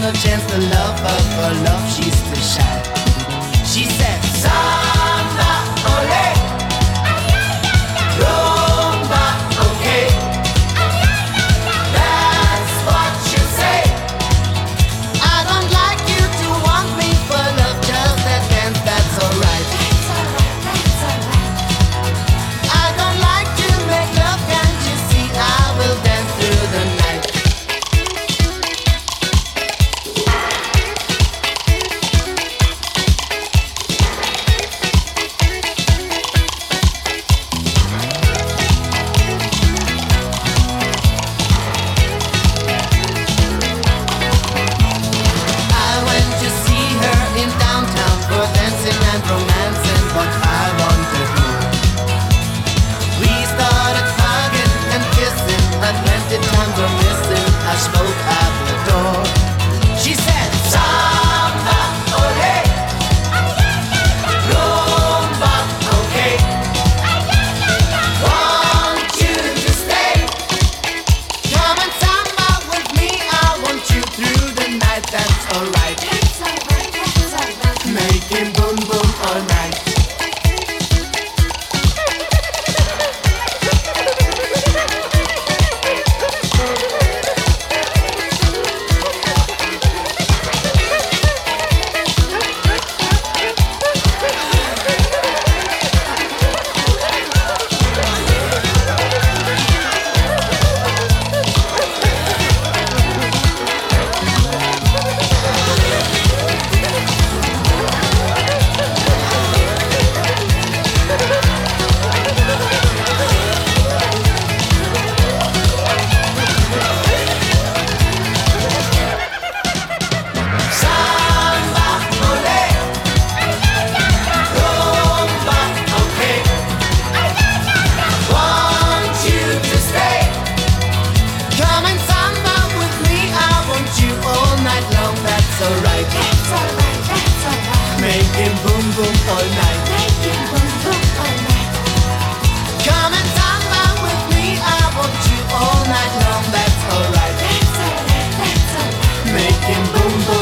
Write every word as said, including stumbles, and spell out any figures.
no chance to love her, for love she's too shy. She said, Samba, ole, rumba, okay. That's what you say. I don't like you to want me for love, just that dance, that's alright. I don't like to make love, can't you see? I will dance through the night. I went to see her in downtown for dancing and romancing, but I wanted more. We started hugging and kissing, and plenty times were missing. I spoke at the door. She said, Samba, ole, rumba, okay. Want you to stay. Come and samba with me. I want you through the night. That's alright. Making boom boom all night. Samba, ole, rumba, okay. Want you to stay. Come and samba with me. I want you all night long. That's alright. Making boom boom all night. Come and samba with me. I want you all night long. That's alright. Making boom boom.